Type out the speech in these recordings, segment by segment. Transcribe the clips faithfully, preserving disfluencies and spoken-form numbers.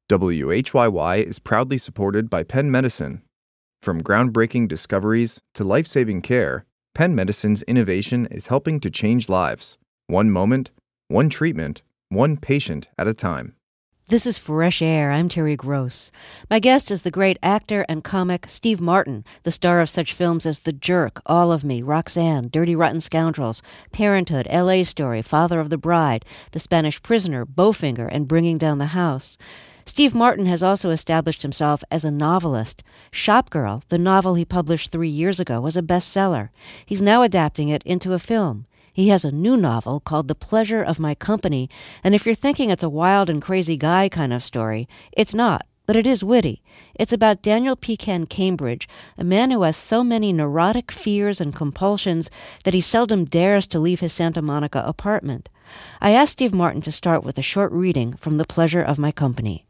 W H Y Y is proudly supported by Penn Medicine. From groundbreaking discoveries to life-saving care, Penn Medicine's innovation is helping to change lives, one moment, one treatment, one patient at a time. This is Fresh Air. I'm Terry Gross. My guest is the great actor and comic Steve Martin, the star of such films as The Jerk, All of Me, Roxanne, Dirty Rotten Scoundrels, Parenthood, L A Story, Father of the Bride, The Spanish Prisoner, Bowfinger, and Bringing Down the House. Steve Martin has also established himself as a novelist. Shopgirl, the novel he published three years ago, was a bestseller. He's now adapting it into a film. He has a new novel called The Pleasure of My Company, and if you're thinking it's a wild and crazy guy kind of story, it's not, but it is witty. It's about Daniel Pecan Cambridge, a man who has so many neurotic fears and compulsions that he seldom dares to leave his Santa Monica apartment. I asked Steve Martin to start with a short reading from The Pleasure of My Company.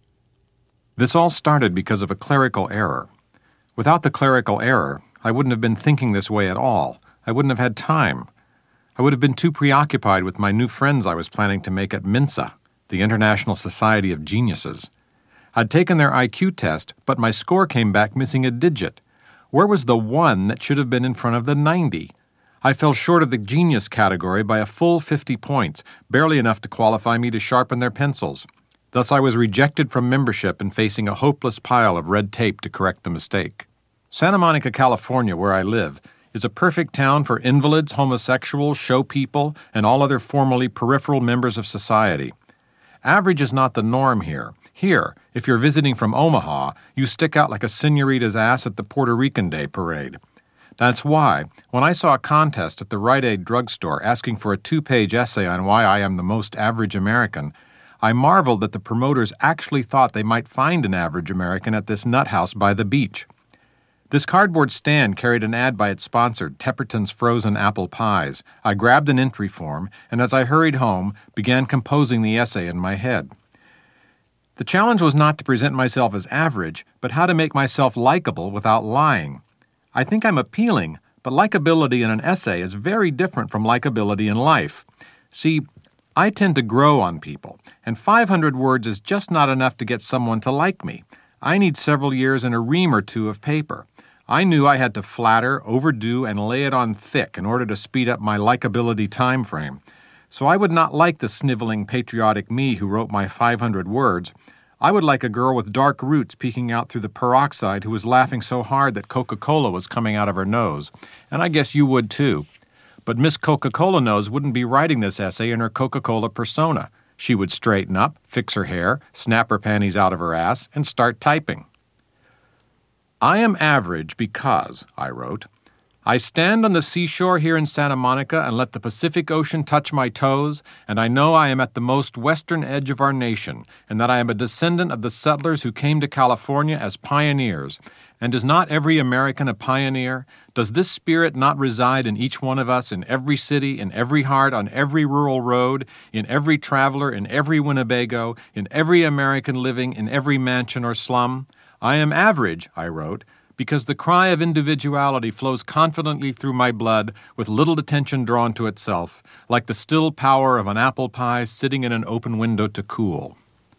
This all started because of a clerical error. Without the clerical error, I wouldn't have been thinking this way at all. I wouldn't have had time. I would have been too preoccupied with my new friends I was planning to make at Mensa, the International Society of Geniuses. I'd taken their I Q test, but my score came back missing a digit. Where was the one that should have been in front of the ninety? I fell short of the genius category by a full fifty points, barely enough to qualify me to sharpen their pencils. Thus I was rejected from membership and facing a hopeless pile of red tape to correct the mistake. Santa Monica, California, where I live, is a perfect town for invalids, homosexuals, show people, and all other formerly peripheral members of society. Average is not the norm here. Here, if you're visiting from Omaha, you stick out like a senorita's ass at the Puerto Rican Day parade. That's why, when I saw a contest at the Rite Aid drugstore asking for a two-page essay on why I am the most average American, I marveled that the promoters actually thought they might find an average American at this nut house by the beach. This cardboard stand carried an ad by its sponsor, Tepperton's Frozen Apple Pies. I grabbed an entry form, and as I hurried home, began composing the essay in my head. The challenge was not to present myself as average, but how to make myself likable without lying. I think I'm appealing, but likability in an essay is very different from likability in life. See, I tend to grow on people, and five hundred words is just not enough to get someone to like me. I need several years and a ream or two of paper. I knew I had to flatter, overdo, and lay it on thick in order to speed up my likability time frame. So I would not like the sniveling, patriotic me who wrote my five hundred words. I would like a girl with dark roots peeking out through the peroxide who was laughing so hard that Coca-Cola was coming out of her nose. And I guess you would too. But Miss Coca-Cola Nose wouldn't be writing this essay in her Coca-Cola persona. She would straighten up, fix her hair, snap her panties out of her ass, and start typing. I am average because, I wrote, I stand on the seashore here in Santa Monica and let the Pacific Ocean touch my toes, and I know I am at the most western edge of our nation, and that I am a descendant of the settlers who came to California as pioneers. And is not every American a pioneer? Does this spirit not reside in each one of us, in every city, in every heart, on every rural road, in every traveler, in every Winnebago, in every American living in every mansion or slum? I am average, I wrote, because the cry of individuality flows confidently through my blood with little attention drawn to itself, like the still power of an apple pie sitting in an open window to cool.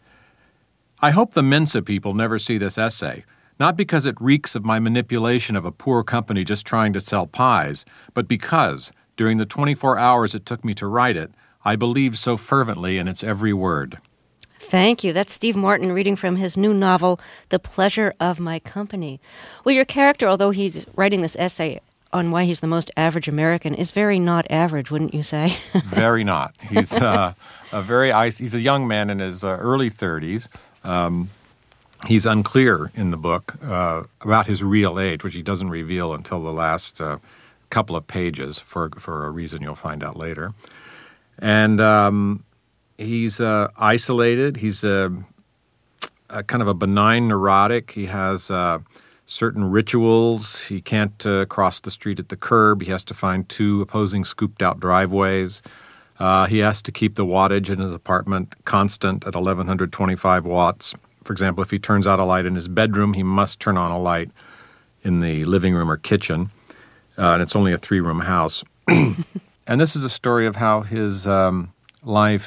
I hope the Mensa people never see this essay, not because it reeks of my manipulation of a poor company just trying to sell pies, but because, during the twenty-four hours it took me to write it, I believed so fervently in its every word. Thank you. That's Steve Martin reading from his new novel, The Pleasure of My Company. Well, your character, although he's writing this essay on why he's the most average American, is very not average, wouldn't you say? Very not. He's uh, a very ice. He's a young man in his uh, early thirties. Um, he's unclear in the book uh, about his real age, which he doesn't reveal until the last uh, couple of pages for for a reason you'll find out later. And um, he's uh, isolated. He's a, a kind of a benign neurotic. He has uh, certain rituals. He can't uh, cross the street at the curb. He has to find two opposing scooped-out driveways. Uh, he has to keep the wattage in his apartment constant at eleven twenty-five watts. For example, if he turns out a light in his bedroom, he must turn on a light in the living room or kitchen. Uh, and it's only a three-room house. And this is a story of how his um, life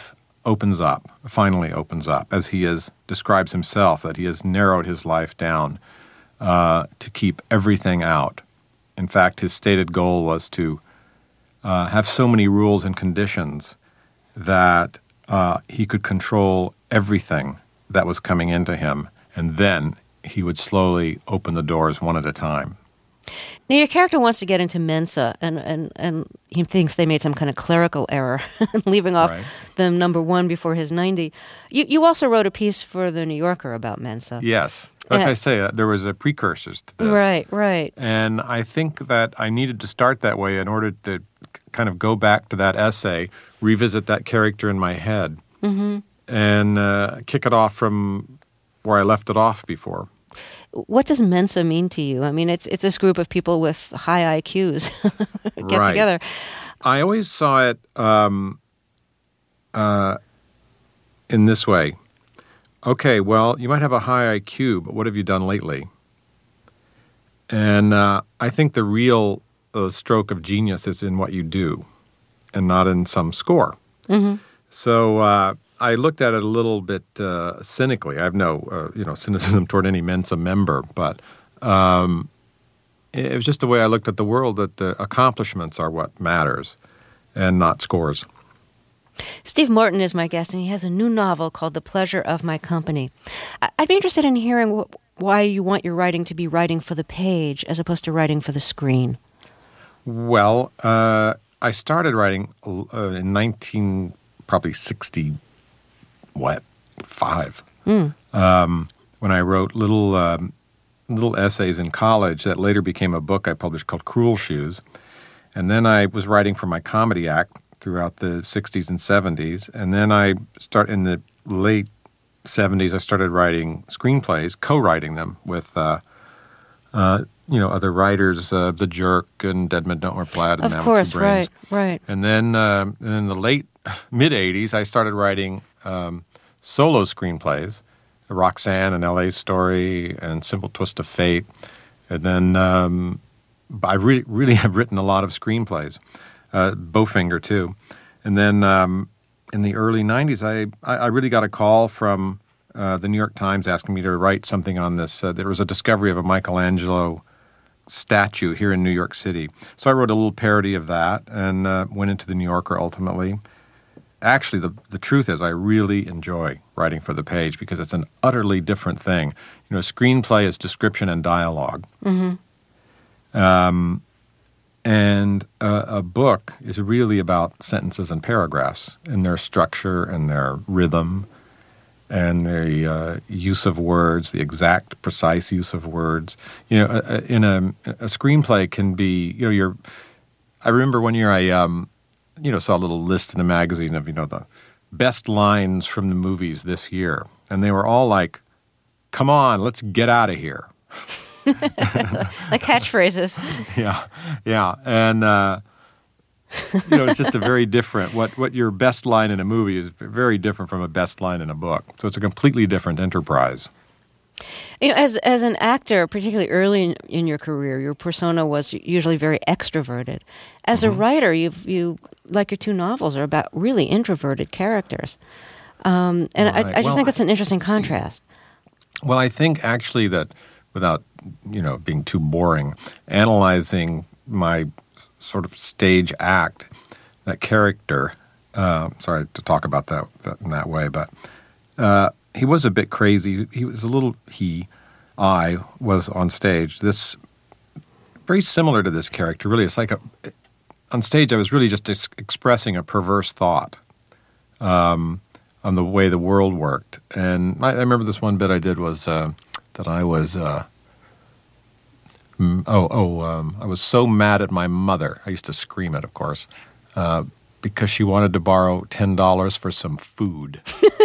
opens up, finally opens up, as he is, describes himself, that he has narrowed his life down uh, to keep everything out. In fact, his stated goal was to uh, have so many rules and conditions that uh, he could control everything that was coming into him, and then he would slowly open the doors one at a time. Now, your character wants to get into Mensa, and, and, and he thinks they made some kind of clerical error, leaving off Right. the number one before his ninety. You you also wrote a piece for The New Yorker about Mensa. Yes. As Yeah. I say, uh, there was a precursors to this. Right, right. And I think that I needed to start that way in order to k- kind of go back to that essay, revisit that character in my head, Mm-hmm. and uh, kick it off from where I left it off before. What does Mensa mean to you? I mean, it's it's this group of people with high I Qs get Right. together. I always saw it um, uh, in this way. Okay, well, you might have a high I Q, but what have you done lately? And uh, I think the real uh, stroke of genius is in what you do and not in some score. Mm-hmm. So uh, I looked at it a little bit uh, cynically. I have no uh, you know, cynicism toward any Mensa member, but um, it was just the way I looked at the world, that the accomplishments are what matters and not scores. Steve Martin is my guest, and he has a new novel called The Pleasure of My Company. I- I'd be interested in hearing wh- why you want your writing to be writing for the page as opposed to writing for the screen. Well, uh, I started writing uh, in nineteen probably sixty what five Mm. um, when I wrote little um, little essays in college that later became a book I published called Cruel Shoes, and then I was writing for my comedy act throughout the sixties and seventies, and then I start in the late seventies. I started writing screenplays, co-writing them with. Uh, uh, you know, other writers, uh, The Jerk and Dead Men Don't Wear Plaid and Of Man with course, Two Brains. right, right. And then uh, in the late, mid-eighties, I started writing um, solo screenplays, Roxanne, An L A Story, and Simple Twist of Fate. And then um, I re- really have written a lot of screenplays, uh, Bowfinger too. And then um, in the early nineties, I, I, I really got a call from uh, the New York Times asking me to write something on this. Uh, there was a discovery of a Michelangelo statue here in New York City. So I wrote a little parody of that and uh, went into the New Yorker ultimately. Actually, the the truth is I really enjoy writing for the page because it's an utterly different thing. You know, a screenplay is description and dialogue. Mm-hmm. Um, and a, a book is really about sentences and paragraphs and their structure and their rhythm and the uh, use of words, the exact, precise use of words. You know, a, a, in a, a screenplay can be, you know, you're. I remember one year I, um, you know, saw a little list in a magazine of, you know, the best lines from the movies this year, and they were all like, "Come on, let's get out of here." Like catchphrases. Yeah, yeah, and uh, you know, it's just a very different. What what your best line in a movie is very different from a best line in a book. So it's a completely different enterprise. You know, as as an actor, particularly early in, in your career, your persona was usually very extroverted. As Mm-hmm. a writer, you've you like your two novels are about really introverted characters, um, and I, I Right. just Well, think it's an interesting contrast. Well, I think actually that without, you know, being too boring, analyzing my sort of stage act, that character, uh, sorry to talk about that, that in that way, but uh, he was a bit crazy. He was a little, he, I was on stage. This, very similar to this character, really. It's like a, on stage I was really just ex- expressing a perverse thought. Um, on the way the world worked. And I, I remember this one bit I did was uh, that I was, uh, mm, oh, oh, um, I was so mad at my mother. I used to scream it, of course, uh, because she wanted to borrow ten dollars for some food.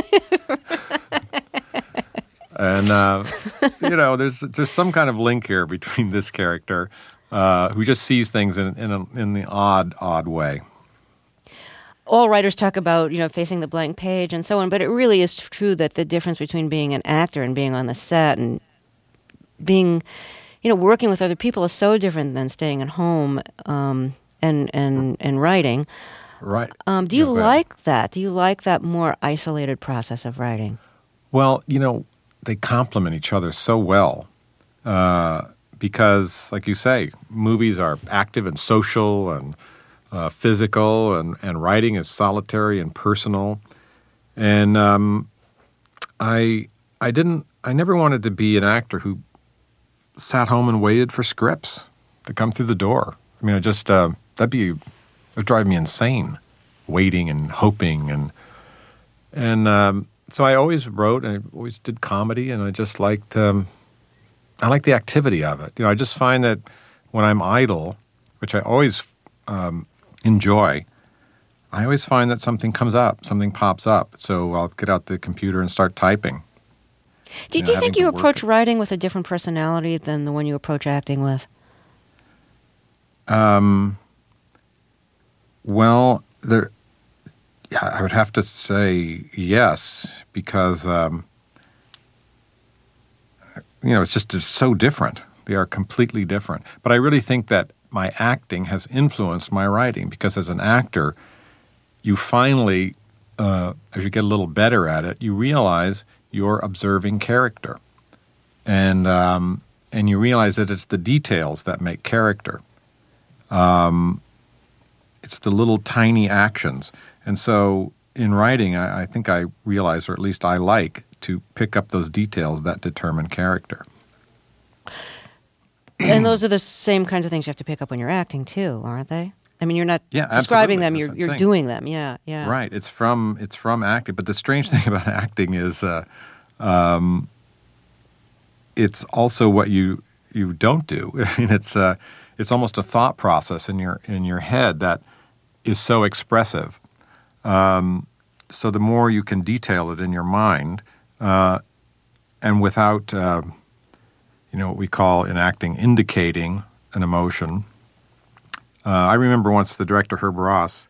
And, uh, you know, there's there's some kind of link here between this character uh, who just sees things in, in, a, in the odd, odd way. All writers talk about, you know, facing the blank page and so on, but it really is true that the difference between being an actor and being on the set and being, you know, working with other people is so different than staying at home um, and and and writing. right. Um, do you Yeah, go ahead. like that? Do you like that more isolated process of writing? Well, you know, they complement each other so well uh, because, like you say, movies are active and social and uh, physical, and, and writing is solitary and personal. And um, I I didn't I never wanted to be an actor who sat home and waited for scripts to come through the door. I mean, I just uh, that'd be it would drive me insane, waiting and hoping and and. Um, So I always wrote, and I always did comedy, and I just liked, um, I like the activity of it. You know, I just find that when I'm idle, which I always um, enjoy, I always find that something comes up, something pops up. So I'll get out the computer and start typing. Do, You know, do you think having you to work approach it. writing with a different personality than the one you approach acting with? Um, well, there, yeah, I would have to say yes, because, um, you know, it's just it's so different. They are completely different. But I really think that my acting has influenced my writing, because as an actor, you finally, uh, as you get a little better at it, you realize you're observing character. And, um, and you realize that it's the details that make character. Um, it's the little tiny actions. And so in writing, I, I think I realize, or at least I like, to pick up those details that determine character. And those are the same kinds of things you have to pick up when you're acting too, aren't they? I mean, you're not Yeah, describing absolutely. them; That's you're what I'm you're saying. doing them. Yeah, yeah. Right. It's from it's from acting. But the strange thing about acting is, uh, um, it's also what you you don't do. I mean, it's uh, it's almost a thought process in your in your head that is so expressive. Um, so the more you can detail it in your mind, uh, and without, uh, you know, what we call in acting indicating an emotion. Uh, I remember once the director Herb Ross.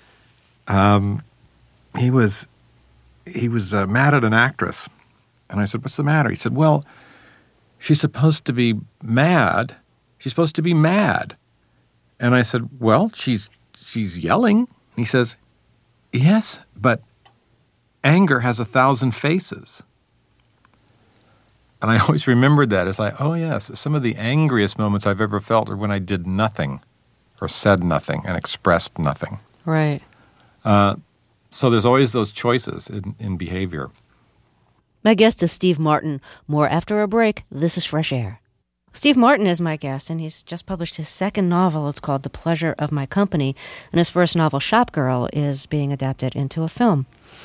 Um, he was he was uh, mad at an actress, and I said, "What's the matter?" He said, "Well, she's supposed to be mad. She's supposed to be mad." And I said, "Well, she's she's yelling." He says, "Yes, but anger has a thousand faces." And I always remembered that as like, oh yes, some of the angriest moments I've ever felt are when I did nothing, or said nothing, and expressed nothing. Right. Uh, so there's always those choices in, in behavior. My guest is Steve Martin. More after a break. This is Fresh Air. Steve Martin is my guest, and he's just published his second novel. It's called The Pleasure of My Company, and his first novel, Shop Girl, is being adapted into a film.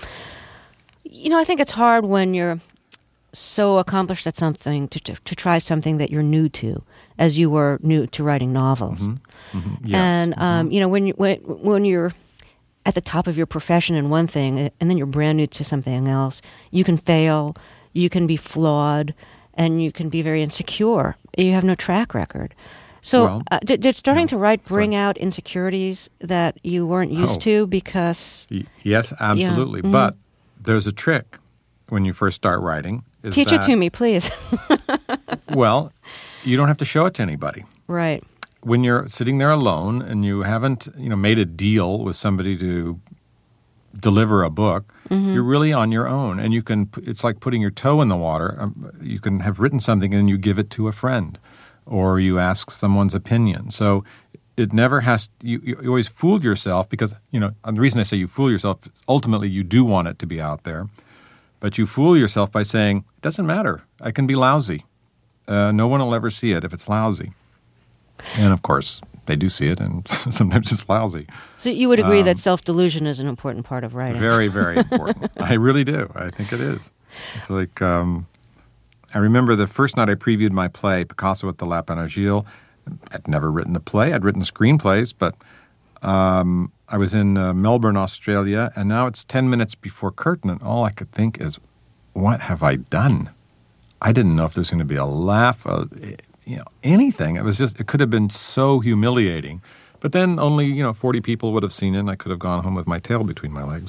You know, I think it's hard when you're so accomplished at something to, to, to try something that you're new to, as you were new to writing novels. Mm-hmm. Mm-hmm. Yes. And, um, you know, when, you, when, when you're at the top of your profession in one thing, and then you're brand new to something else, you can fail, you can be flawed, and you can be very insecure. You have no track record. So Well, uh, did, did starting no, to write bring sorry. out insecurities that you weren't used Oh. to because... Y- Yes, absolutely. mhm. But there's a trick when you first start writing. Is Teach that, it to me, please. Well, you don't have to show it to anybody. Right. When you're sitting there alone and you haven't, you know, made a deal with somebody to deliver a book, Mm-hmm. you're really on your own. And you can, it's like putting your toe in the water. Um, you can have written something and you give it to a friend, or you ask someone's opinion. So it never has, you, you always fool yourself because, you know, and the reason I say you fool yourself, ultimately you do want it to be out there. But you fool yourself by saying, it doesn't matter. I can be lousy. Uh, no one will ever see it if it's lousy. And, of course, they do see it, and sometimes it's lousy. So you would agree Um, that self-delusion is an important part of writing. Very, very important. I really do. I think it is. It's like, um, I remember the first night I previewed my play, Picasso at the Lapin Agile. I'd never written a play. I'd written screenplays, but um, I was in uh, Melbourne, Australia, and now it's ten minutes before curtain, and all I could think is, what have I done? I didn't know if there's going to be a laugh, uh, you know, anything. It was just, it could have been so humiliating. But then only, you know, forty people would have seen it, and I could have gone home with my tail between my legs.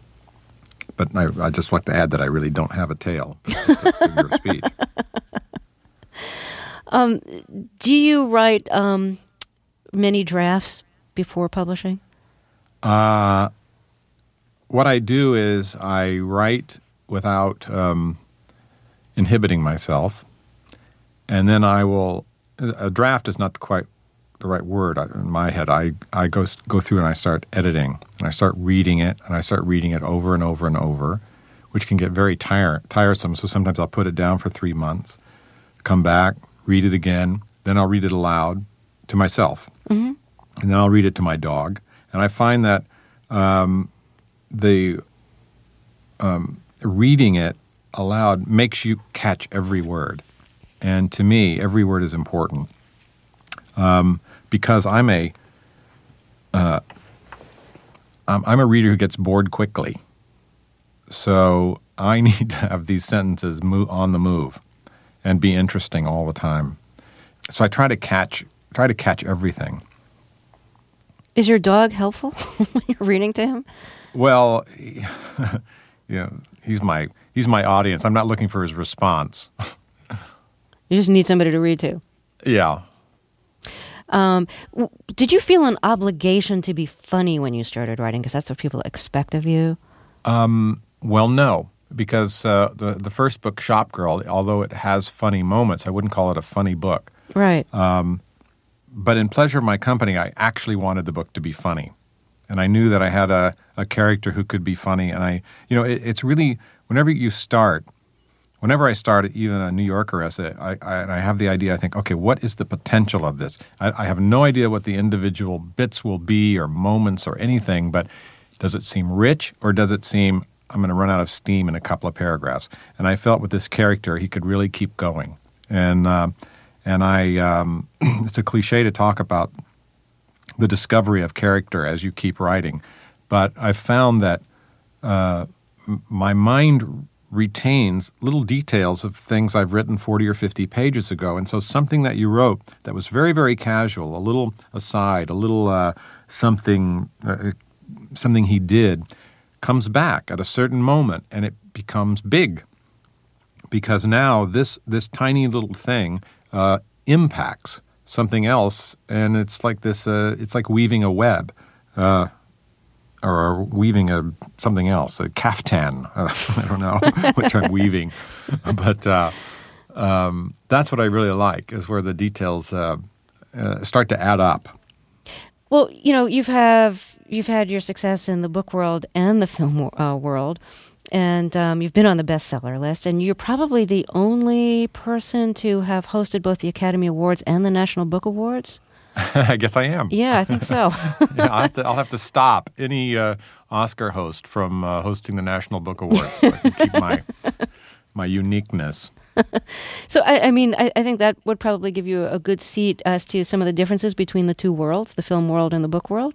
But I, I just like to add that I really don't have a tail. It's just a figure of speech. Um, do you write um, many drafts before publishing? Uh, what I do is I write without um, inhibiting myself, and then I will. A draft is not quite the right word in my head. I, I go go through and I start editing, and I start reading it, and I start reading it over and over and over, which can get very tire, tiresome. So sometimes I'll put it down for three months, come back, read it again, then I'll read it aloud to myself, mm-hmm. and then I'll read it to my dog. And I find that um, the um, reading it aloud makes you catch every word. And to me, every word is important um, because I'm a uh, I'm a reader who gets bored quickly. So I need to have these sentences move on the move and be interesting all the time. So I try to catch try to catch everything. Is your dog helpful when you're reading to him? Well, he, you know, he's my he's my audience. I'm not looking for his response. You just need somebody to read to. Yeah. Um, w- did you feel an obligation to be funny when you started writing? Because that's what people expect of you. Um, well, no, because uh, the the first book, Shop Girl, although it has funny moments, I wouldn't call it a funny book. Right. Um, but in Pleasure of My Company, I actually wanted the book to be funny, and I knew that I had a, a character who could be funny. And I, you know, it, it's really whenever you start. Whenever I start even a New Yorker essay, I, I, I have the idea, I think, okay, what is the potential of this? I, I have no idea what the individual bits will be or moments or anything, but does it seem rich or does it seem I'm going to run out of steam in a couple of paragraphs? And I felt with this character, he could really keep going. And uh, and I, um, it's a cliche to talk about the discovery of character as you keep writing, but I found that uh, m- my mind retains little details of things I've written forty or fifty pages ago. And so something that you wrote that was very, very casual, a little aside, a little uh, something uh, something he did, comes back at a certain moment and it becomes big. Because now this this tiny little thing uh, impacts something else, and it's like this, uh, it's like weaving a web. Uh or weaving a something else, a caftan. Uh, I don't know which I'm weaving. But uh, um, that's what I really like, is where the details uh, uh, start to add up. Well, you know, you've have you've had your success in the book world and the film uh, world, and um, you've been on the bestseller list, and you're probably the only person to have hosted both the Academy Awards and the National Book Awards. I guess I am. Yeah, I think so. yeah, I'll have, to, I'll have to stop any uh, Oscar host from uh, hosting the National Book Awards so I can keep my my uniqueness. So, I, I mean, I, I think that would probably give you a good seat as to some of the differences between the two worlds, the film world and the book world.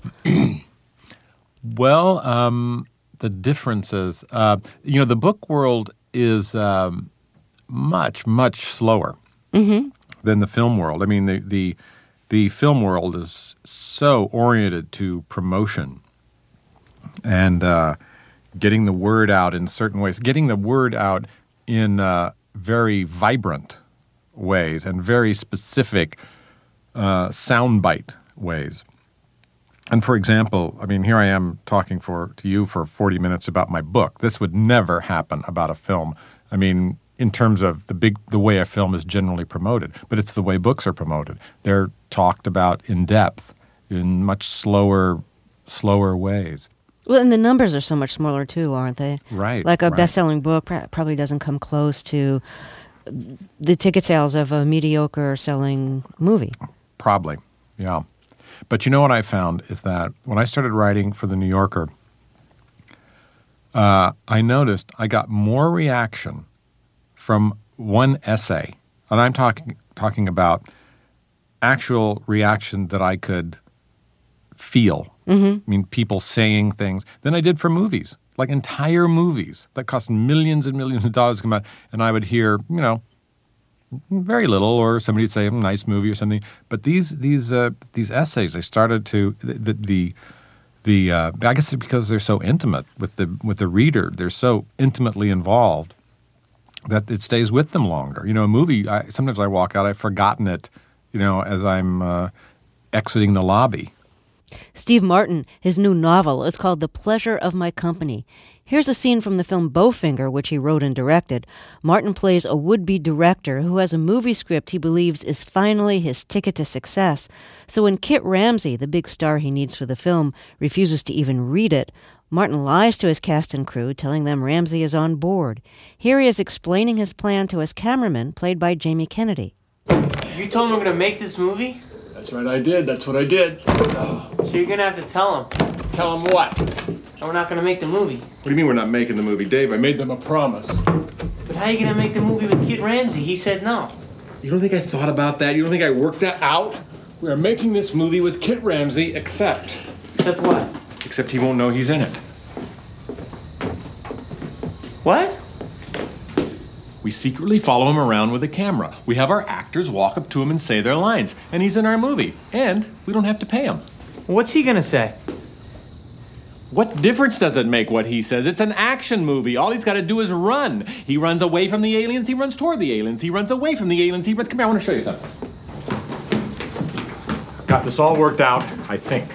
Well, um, the differences, uh, you know, the book world is um, much, much slower mm-hmm. than the film world. I mean, the the The film world is so oriented to promotion and uh, getting the word out in certain ways, getting the word out in uh, very vibrant ways and very specific uh, soundbite ways. And for example, I mean, here I am talking for to you for forty minutes about my book. This would never happen about a film. I mean, in terms of the big, the way a film is generally promoted, but it's the way books are promoted. They're talked about in depth, in much slower, slower ways. Well, and the numbers are so much smaller too, aren't they? Right. Like a right. best-selling book probably doesn't come close to the ticket sales of a mediocre-selling movie. Probably, yeah. But you know what I found is that when I started writing for The New Yorker, uh, I noticed I got more reaction from one essay, and I'm talking talking about actual reaction that I could feel. Mm-hmm. I mean, people saying things than I did for movies, like entire movies that cost millions and millions of dollars to come out, and I would hear, you know, very little, or somebody would say a nice movie or something. But these these uh, these essays, they started to the the the uh, I guess it's because they're so intimate with the with the reader. They're so intimately involved that it stays with them longer. You know, a movie, I, sometimes I walk out, I've forgotten it, you know, as I'm uh, exiting the lobby. Steve Martin, his new novel is called The Pleasure of My Company. Here's a scene from the film Bowfinger, which he wrote and directed. Martin plays a would-be director who has a movie script he believes is finally his ticket to success. So when Kit Ramsey, the big star he needs for the film, refuses to even read it, Martin lies to his cast and crew, telling them Ramsey is on board. Here he is explaining his plan to his cameraman, played by Jamie Kennedy. You told him we're going to make this movie? That's right, I did. That's what I did. So you're going to have to tell him. Tell him what? We're not going to make the movie. What do you mean we're not making the movie, Dave? I made them a promise. But how are you going to make the movie with Kit Ramsey? He said no. You don't think I thought about that? You don't think I worked that out? We are making this movie with Kit Ramsey, except... Except what? Except he won't know he's in it. What? We secretly follow him around with a camera. We have our actors walk up to him and say their lines. And he's in our movie. And we don't have to pay him. What's he going to say? What difference does it make what he says? It's an action movie. All he's got to do is run. He runs away from the aliens. He runs toward the aliens. He runs away from the aliens. He runs... Come here, I want to show you something. Got this all worked out, I think.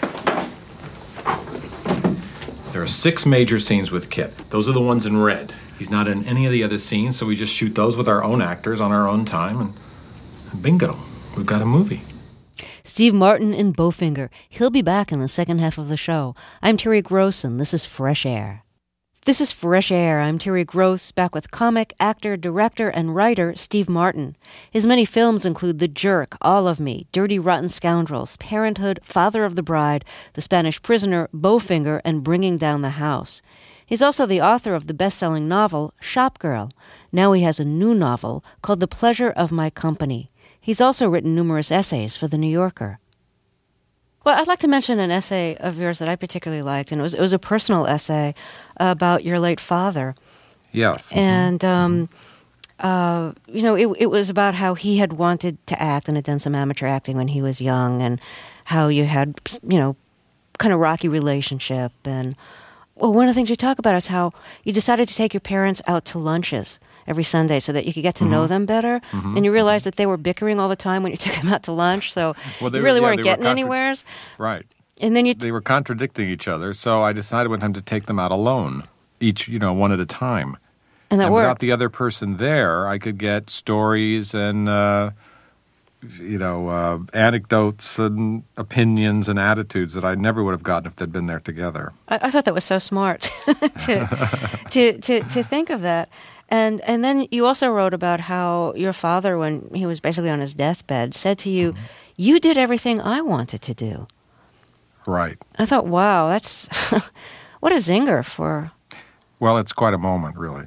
There are six major scenes with Kit. Those are the ones in red. He's not in any of the other scenes, so we just shoot those with our own actors on our own time, and, and bingo, we've got a movie. Steve Martin in Bowfinger. He'll be back in the second half of the show. I'm Terry Gross, and this is Fresh Air. This is Fresh Air. I'm Terry Gross, back with comic, actor, director, and writer Steve Martin. His many films include The Jerk, All of Me, Dirty Rotten Scoundrels, Parenthood, Father of the Bride, The Spanish Prisoner, Bowfinger, and Bringing Down the House. He's also the author of the best-selling novel, Shop Girl. Now he has a new novel called The Pleasure of My Company. He's also written numerous essays for The New Yorker. Well, I'd like to mention an essay of yours that I particularly liked, and it was it was a personal essay about your late father. Yes. And, um, uh, you know, it, it was about how he had wanted to act and had done some amateur acting when he was young, and how you had, you know, kind of rocky relationship. And, well, one of the things you talk about is how you decided to take your parents out to lunches every Sunday so that you could get to mm-hmm. know them better. Mm-hmm. And you realized that they were bickering all the time when you took them out to lunch, so well, you really were, yeah, weren't getting were contra- anywheres. Right. And then you t- They were contradicting each other, so I decided one time to take them out alone, each, you know, one at a time. And that and worked. Without the other person there, I could get stories and, uh, you know, uh, anecdotes and opinions and attitudes that I never would have gotten if they'd been there together. I, I thought that was so smart to, to, to, to think of that. And and then you also wrote about how your father, when he was basically on his deathbed, said to you, mm-hmm. you did everything I wanted to do. Right. I thought, wow, that's, what a zinger for... Well, it's quite a moment, really.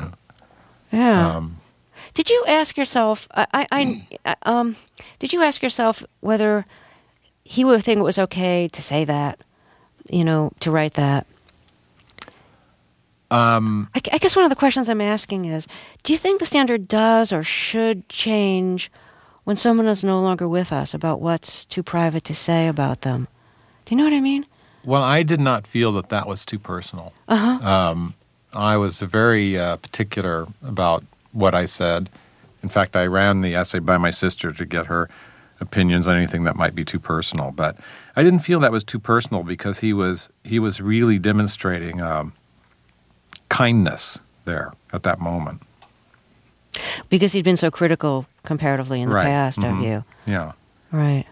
Yeah. Um, did you ask yourself, I, I, I, um, did you ask yourself whether he would think it was okay to say that, you know, to write that? Um, I, I guess one of the questions I'm asking is, do you think the standard does or should change when someone is no longer with us about what's too private to say about them? Do you know what I mean? Well, I did not feel that that was too personal. Uh-huh. Um, I was very uh, particular about what I said. In fact, I ran the essay by my sister to get her opinions on anything that might be too personal. But I didn't feel that was too personal because he was he was really demonstrating um, kindness there at that moment. Because he'd been so critical comparatively in the right. past mm-hmm. of you. Yeah. Right.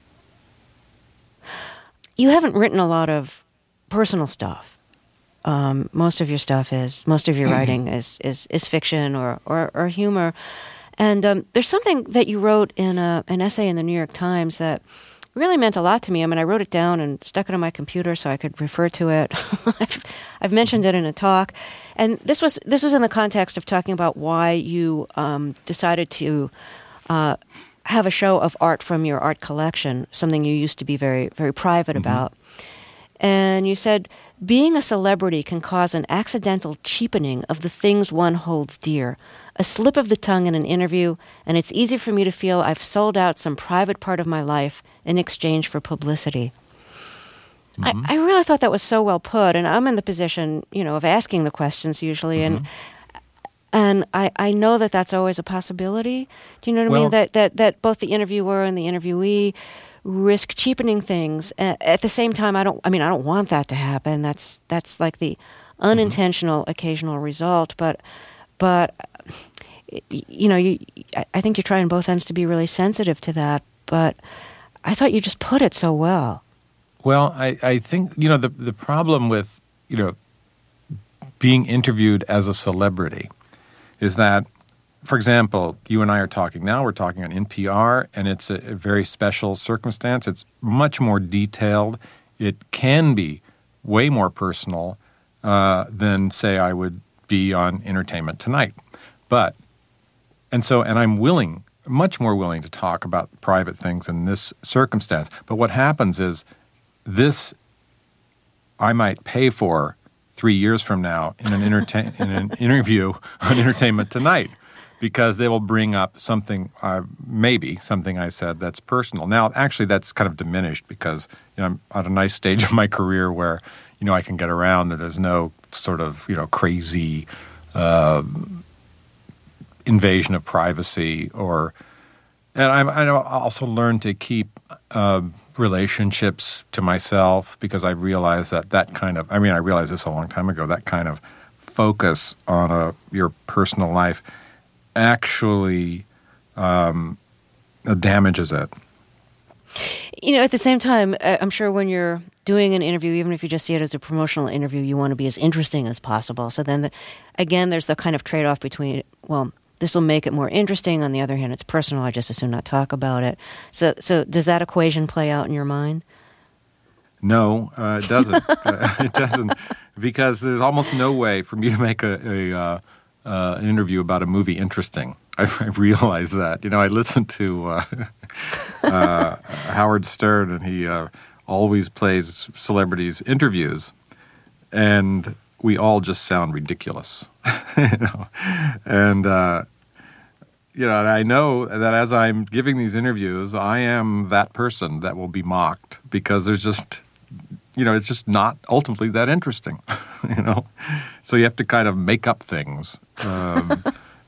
You haven't written a lot of personal stuff. Um, most of your stuff is, most of your writing is, is, is fiction or, or, or humor. And um, there's something that you wrote in a, an essay in the New York Times that really meant a lot to me. I mean, I wrote it down and stuck it on my computer so I could refer to it. I've, I've mentioned it in a talk. And this was this was in the context of talking about why you um, decided to uh, have a show of art from your art collection, something you used to be very, very private mm-hmm. about. And you said, being a celebrity can cause an accidental cheapening of the things one holds dear. A slip of the tongue in an interview, and it's easy for me to feel I've sold out some private part of my life in exchange for publicity. Mm-hmm. I, I really thought that was so well put, and I'm in the position, you know, of asking the questions usually, mm-hmm. and and I, I know that that's always a possibility. Do you know what well, I mean? That, that that both the interviewer and the interviewee risk cheapening things. Uh, at the same time, I don't. I mean, I don't want that to happen. That's that's like the unintentional mm-hmm. occasional result. But but you know, you. I think you're trying both ends to be really sensitive to that. But I thought you just put it so well. Well, I, I think you know the the problem with you know being interviewed as a celebrity is that, for example, you and I are talking now. We're talking on N P R, and it's a, a very special circumstance. It's much more detailed. It can be way more personal uh, than, say, I would be on Entertainment Tonight. But, and so, and I'm willing, much more willing to talk about private things in this circumstance. But what happens is this I might pay for three years from now in an, entertain, in an interview on Entertainment Tonight, because they will bring up something, uh, maybe something I said that's personal. Now, actually, that's kind of diminished because you know, I'm at a nice stage of my career where you know I can get around and there's no sort of you know crazy uh, invasion of privacy. Or, and I, I also learned to keep uh, relationships to myself because I realized that that kind of, I mean, I realized this a long time ago, that kind of focus on a, your personal life actually um, damages it. You know, at the same time, I'm sure when you're doing an interview, even if you just see it as a promotional interview, you want to be as interesting as possible. So then, the, again, there's the kind of trade-off between, well, this will make it more interesting. On the other hand, it's personal. I just as soon not talk about it. So, so does that equation play out in your mind? No, uh, it doesn't. uh, it doesn't, because there's almost no way for me to make a, a uh, uh, an interview about a movie interesting. I, I realized that. You know, I listened to uh, uh, Howard Stern, and he uh, always plays celebrities' interviews, and we all just sound ridiculous. you know, and uh, you know, and I know that as I'm giving these interviews, I am that person that will be mocked because there's just, you know, it's just not ultimately that interesting. you know, so you have to kind of make up things. Um,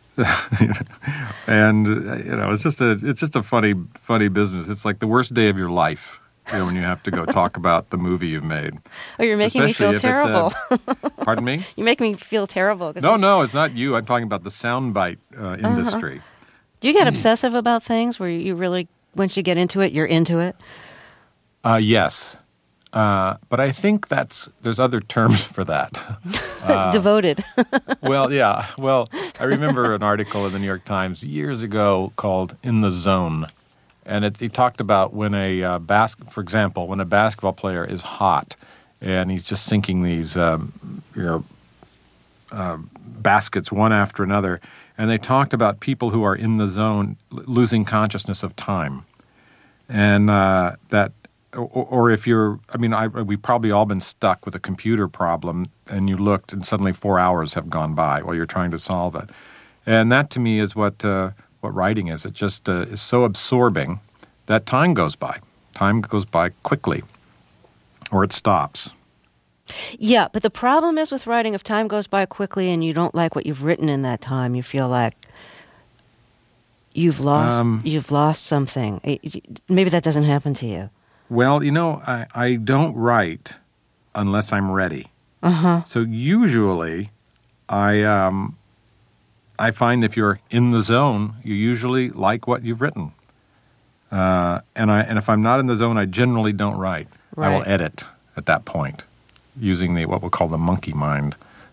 and you know, it's just a it's just a funny funny business. It's like the worst day of your life, you know, when you have to go talk about the movie you've made. Oh, you're making Especially me feel terrible. A, pardon me? You make me feel terrible. No, no, it's not you. I'm talking about the soundbite uh, industry. Uh-huh. Do you get obsessive about things where you really, once you get into it, you're into it? Uh, yes. Uh, but I think that's, there's other terms for that. Uh, Devoted. well, yeah. Well, I remember an article in the New York Times years ago called In the Zone. And it, it talked about when a, uh, bas- for example, when a basketball player is hot and he's just sinking these, um, you know, uh, baskets one after another. And they talked about people who are in the zone losing consciousness of time. And uh, that, or, or if you're, I mean, I, we've probably all been stuck with a computer problem and you looked and suddenly four hours have gone by while you're trying to solve it. And that to me is what uh, what writing is. It just uh, is so absorbing that time goes by. Time goes by quickly, or it stops. Yeah, but the problem is with writing, if time goes by quickly and you don't like what you've written in that time, you feel like you've lost um, you've lost something. Maybe that doesn't happen to you. Well, you know, I, I don't write unless I'm ready. Uh-huh. So usually I um, I find if you're in the zone, you usually like what you've written. Uh, and I and if I'm not in the zone, I generally don't write. Right. I will edit at that point, using the what we'll call the monkey mind.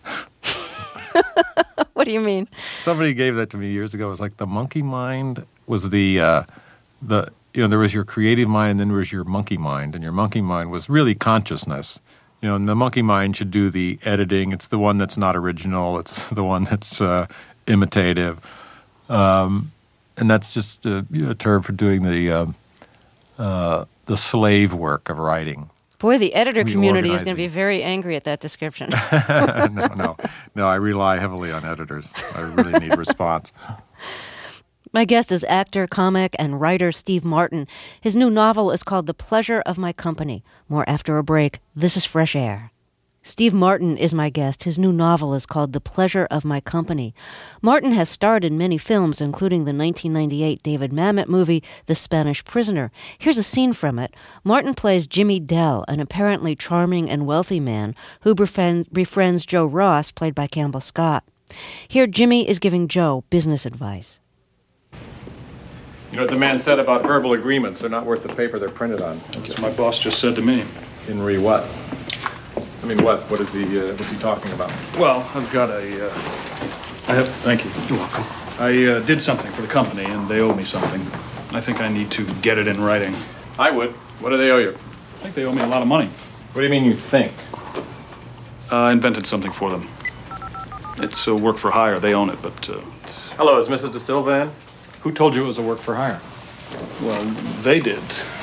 What do you mean? Somebody gave that to me years ago. It was like the monkey mind was the uh, the you know there was your creative mind and then there was your monkey mind, and your monkey mind was really consciousness. You know, and the monkey mind should do the editing. It's the one that's not original. It's the one that's uh, imitative, um, and that's just a, you know, a term for doing the uh, uh, the slave work of writing. Boy, the editor community is going to be very angry at that description. no, no, no. I rely heavily on editors. I really need response. My guest is actor, comic, and writer Steve Martin. His new novel is called The Pleasure of My Company. More after a break. This is Fresh Air. Steve Martin is my guest. His new novel is called The Pleasure of My Company. Martin has starred in many films, including the nineteen ninety-eight David Mamet movie, The Spanish Prisoner. Here's a scene from it. Martin plays Jimmy Dell, an apparently charming and wealthy man who befriend, befriends Joe Ross, played by Campbell Scott. Here, Jimmy is giving Joe business advice. You know what the man said about verbal agreements? They're not worth the paper they're printed on. That's what my boss just said to me. In re what? I mean, what? What is he? Uh, what's he talking about? Well, I've got a. Uh, I have. Thank you. You're welcome. I uh, did something for the company, and they owe me something. I think I need to get it in writing. I would. What do they owe you? I think they owe me a lot of money. What do you mean you think? Uh, I invented something for them. It's a work for hire. They own it, but. Uh, Hello, is Missus De Silva in? Who told you it was a work for hire? Well, they did.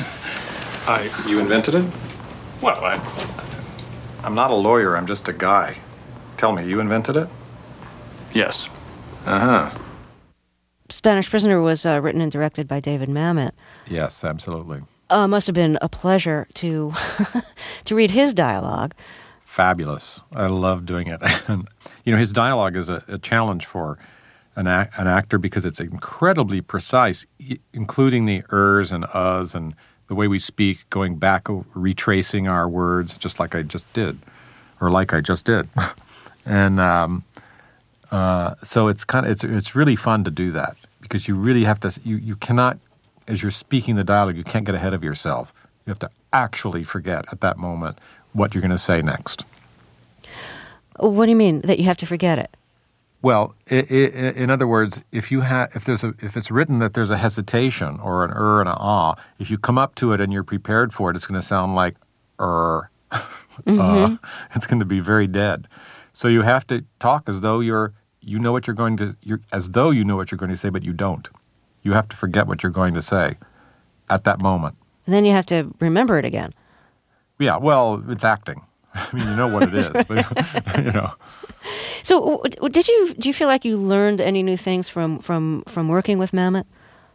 I. You invented it? Well, I. I'm not a lawyer, I'm just a guy. Tell me, you invented it? Yes. Uh-huh. Spanish Prisoner was uh, written and directed by David Mamet. Yes, absolutely. Uh, must have been a pleasure to to read his dialogue. Fabulous. I love doing it. You know, his dialogue is a, a challenge for an, act, an actor because it's incredibly precise, including the ers and uhs and the way we speak, going back, retracing our words, just like I just did, or like I just did. And um, uh, so it's kind of it's it's really fun to do that because you really have to you you cannot, as you're speaking the dialogue, you can't get ahead of yourself. You have to actually forget at that moment what you're going to say next. What do you mean that you have to forget it? Well, it, it, in other words, if you have, if there's a, if it's written that there's a hesitation or an er and an ah, if you come up to it and you're prepared for it, it's going to sound like er. Mm-hmm. uh, it's going to be very dead. So you have to talk as though you're, you know what you're going to, you're, as though you know what you're going to say, but you don't. You have to forget what you're going to say at that moment. And then you have to remember it again. Yeah, well, it's acting. I mean, you know what it is, but, you know. So, did you do you feel like you learned any new things from from, from working with Mamet?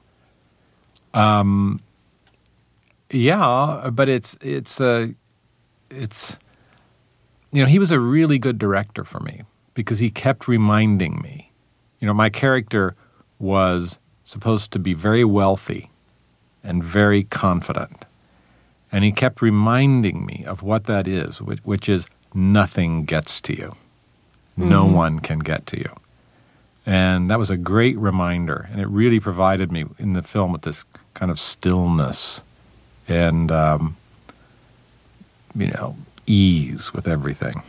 Um. Yeah, but it's it's uh, it's you know, he was a really good director for me because he kept reminding me. You know, my character was supposed to be very wealthy and very confident. And he kept reminding me of what that is, which, which is nothing gets to you. No mm-hmm. one can get to you. And that was a great reminder. And it really provided me in the film with this kind of stillness and, um, you know, ease with everything.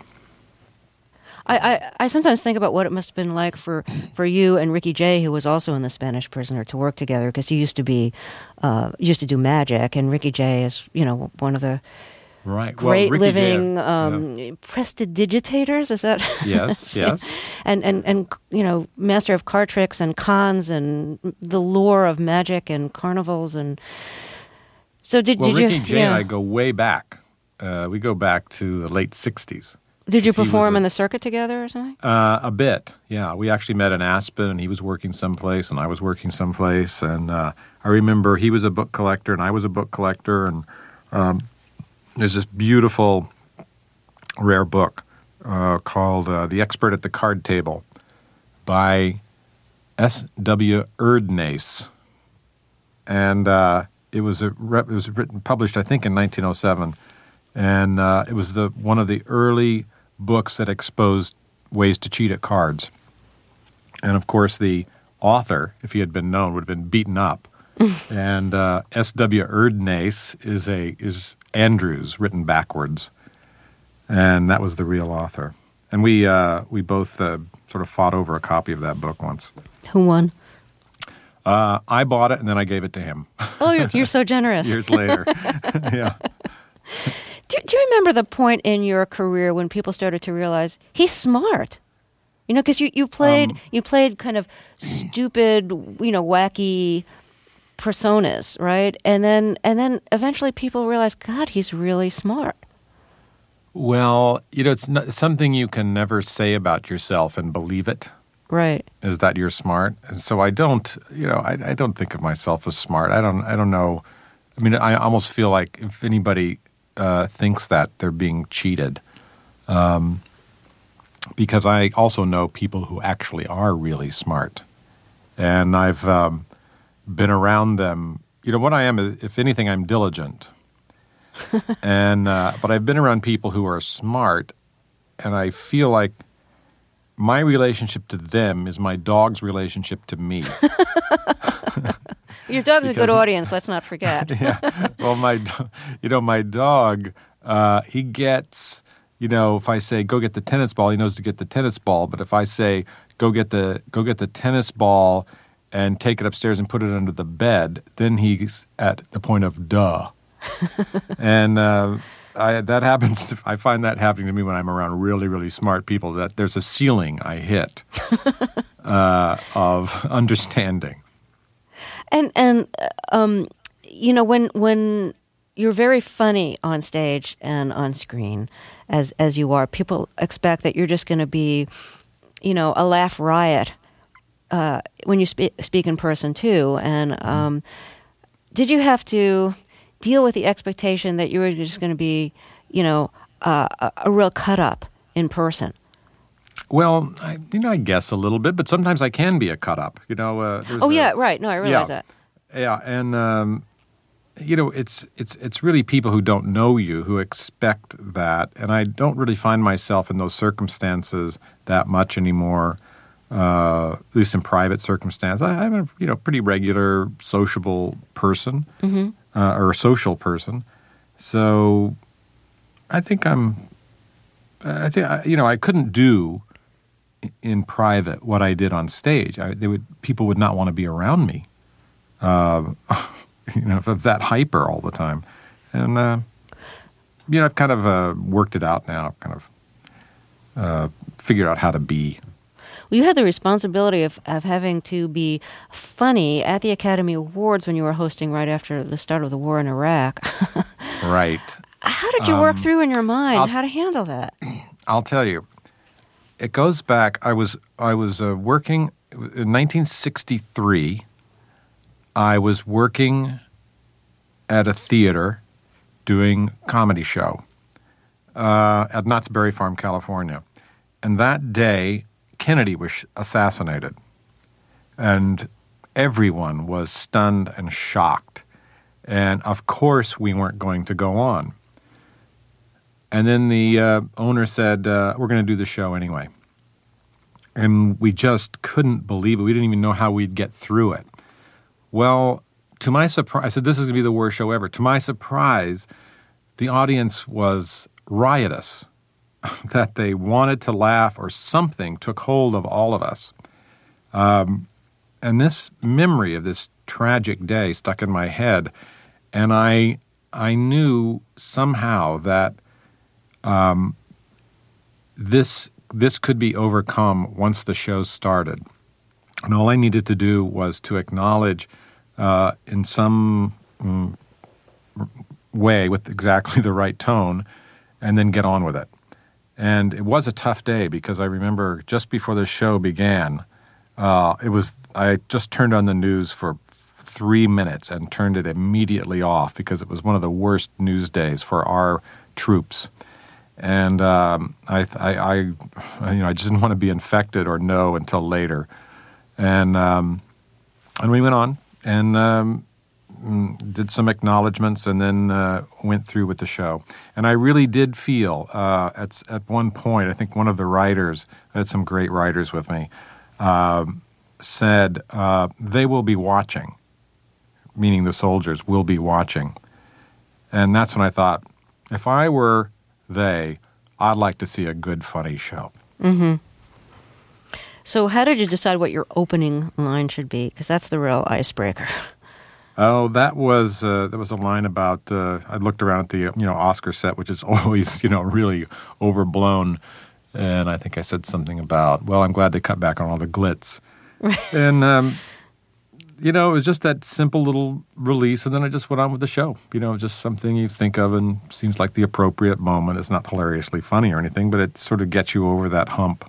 I, I, I sometimes think about what it must have been like for, for you and Ricky Jay, who was also in The Spanish Prisoner, to work together, because you used to be uh, used to do magic, and Ricky Jay is, you know, one of the right. great well, living Jay, um, yeah. prestidigitators. Is that yes, yes, and and and you know, master of card tricks and cons and the lore of magic and carnivals and so did well, did Ricky you? Jay yeah. and I go way back. Uh, we go back to the late sixties. Did you perform a, in the circuit together or something? Uh, a bit, yeah. We actually met in Aspen, and he was working someplace, and I was working someplace. And uh, I remember he was a book collector, and I was a book collector. And um, there's this beautiful, rare book uh, called uh, The Expert at the Card Table by S W Erdnase. And uh, it was a it was written published, I think, in nineteen oh seven. And uh, it was the one of the early books that exposed ways to cheat at cards. And, of course, the author, if he had been known, would have been beaten up. And uh, S W Erdnase is a is Andrews written backwards. And that was the real author. And we uh, we both uh, sort of fought over a copy of that book once. Who won? Uh, I bought it, and then I gave it to him. Oh, you're, you're so generous. Years later. Yeah. Do, do you remember the point in your career when people started to realize he's smart? You know, because you, you played um, you played kind of stupid, you know, wacky personas, right? And then and then eventually people realized, God, he's really smart. Well, you know, it's not, something you can never say about yourself and believe it. Right. Is that you're smart? And so I don't, you know, I, I don't think of myself as smart. I don't I don't know. I mean, I almost feel like if anybody Uh, thinks that they're being cheated. Um, because I also know people who actually are really smart. And I've um, been around them. You know, what I am is, if anything, I'm diligent. and uh, But I've been around people who are smart, and I feel like my relationship to them is my dog's relationship to me. Your dog's because, a good audience, let's not forget. yeah. Well, my, do- you know, my dog, uh, he gets, you know, if I say, go get the tennis ball, he knows to get the tennis ball. But if I say, go get the go get the tennis ball and take it upstairs and put it under the bed, then he's at the point of duh. and uh, I, that happens. To, I find that happening to me when I'm around really, really smart people, that there's a ceiling I hit uh, of understanding. And and um, you know, when when you're very funny on stage and on screen, as as you are, people expect that you're just going to be, you know, a laugh riot uh, when you spe- speak in person too. And um, did you have to deal with the expectation that you were just going to be, you know, uh, a, a real cut up in person? Well, I, you know, I guess a little bit, but sometimes I can be a cut-up. You know, uh, there's Oh a, yeah, right. No, I realize yeah, that. Yeah, and um, you know, it's it's it's really people who don't know you who expect that, and I don't really find myself in those circumstances that much anymore. Uh, at least in private circumstances, I, I'm a you know pretty regular, sociable person, Mm-hmm. uh, or a social person. So, I think I'm. I think I, you know I couldn't do in private what I did on stage. I, they would people would not want to be around me. Uh, you know, if I was that hyper all the time, and uh, you know, I've kind of uh, worked it out now. Kind of uh, figured out how to be. Well, you had the responsibility of, of having to be funny at the Academy Awards when you were hosting right after the start of the war in Iraq. Right. How did you work Um, through in your mind I'll- how to handle that? I'll tell you. It goes back. I was I was uh, working in nineteen sixty-three. I was working at a theater doing a comedy show uh, at Knott's Berry Farm, California, and that day Kennedy was assassinated, and everyone was stunned and shocked, and of course we weren't going to go on. And then the uh, owner said, uh, we're going to do the show anyway. And we just couldn't believe it. We didn't even know how we'd get through it. Well, to my surprise, I said, this is going to be the worst show ever. To my surprise, the audience was riotous, that they wanted to laugh or something took hold of all of us. Um, and this memory of this tragic day stuck in my head. And I, I knew somehow that Um, this this could be overcome once the show started. And all I needed to do was to acknowledge uh, in some mm, way with exactly the right tone and then get on with it. And it was a tough day because I remember just before the show began, uh, it was I just turned on the news for three minutes and turned it immediately off because it was one of the worst news days for our troops. And um, I, I, I, you know, I just didn't want to be infected or know until later, and um, and we went on and um, did some acknowledgments, and then uh, went through with the show. And I really did feel uh, at at one point, I think one of the writers, I had some great writers with me, uh, said uh, they will be watching, meaning the soldiers will be watching, and that's when I thought, if I were they, I'd like to see a good, funny show. Mm-hmm. So how did you decide what your opening line should be? Because that's the real icebreaker. Oh, that was uh, that was a line about. Uh, I looked around at the you know Oscar set, which is always you know really overblown, and I think I said something about, well, I'm glad they cut back on all the glitz, and um, you know it was just that simple little release, and then I just went on with the show. You know, just something you think of and seems like the appropriate moment. It's not hilariously funny or anything, but it sort of gets you over that hump.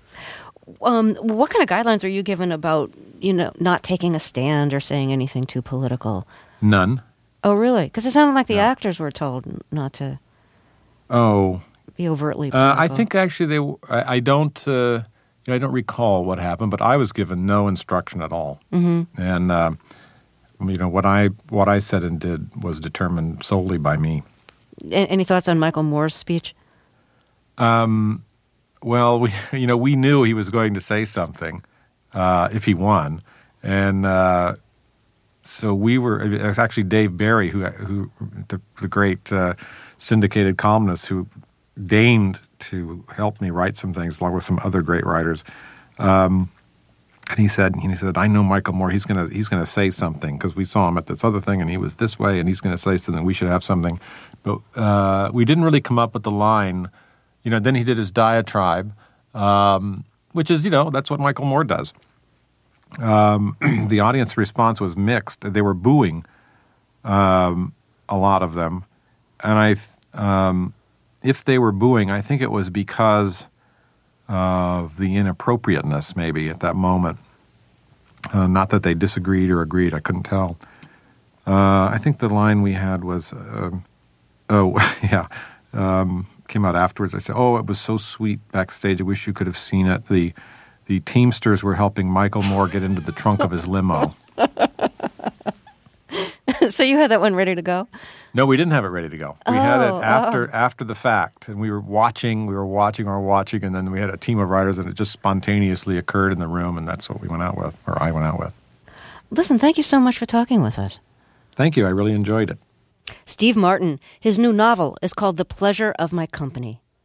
Um, what kind of guidelines are you given about, you know, not taking a stand or saying anything too political? None. Oh, really? Because it sounded like the No. actors were told not to. Oh, be overtly Uh, political? I think actually they. I, I don't. Uh, you know, I don't recall what happened, but I was given no instruction at all, mm-hmm. and uh, you know what I what I said and did was determined solely by me. A- Any thoughts on Michael Moore's speech? Um, well, we you know we knew he was going to say something uh, if he won, and uh, so we were. It was actually Dave Barry, who who the, the great uh, syndicated columnist, who deigned to help me write some things along with some other great writers. Um, and he said, he said, I know Michael Moore. He's gonna he's gonna say something because we saw him at this other thing, and he was this way, and he's gonna say something. We should have something, but uh, we didn't really come up with the line. You know, then he did his diatribe, um, which is, you know, that's what Michael Moore does. Um, the audience response was mixed. They were booing um, a lot of them, and I. Um, If they were booing, I think it was because of the inappropriateness maybe at that moment. Uh, not that they disagreed or agreed. I couldn't tell. Uh, I think the line we had was, uh, oh, yeah, um, came out afterwards. I said, oh, it was so sweet backstage. I wish you could have seen it. The, the Teamsters were helping Michael Moore get into the trunk of his limo. So you had that one ready to go? No, we didn't have it ready to go. We oh, had it after oh. after the fact, and we were watching, we were watching, we were watching, and then we had a team of writers, and it just spontaneously occurred in the room, and that's what we went out with, or I went out with. Listen, thank you so much for talking with us. Thank you. I really enjoyed it. Steve Martin. His new novel is called The Pleasure of My Company.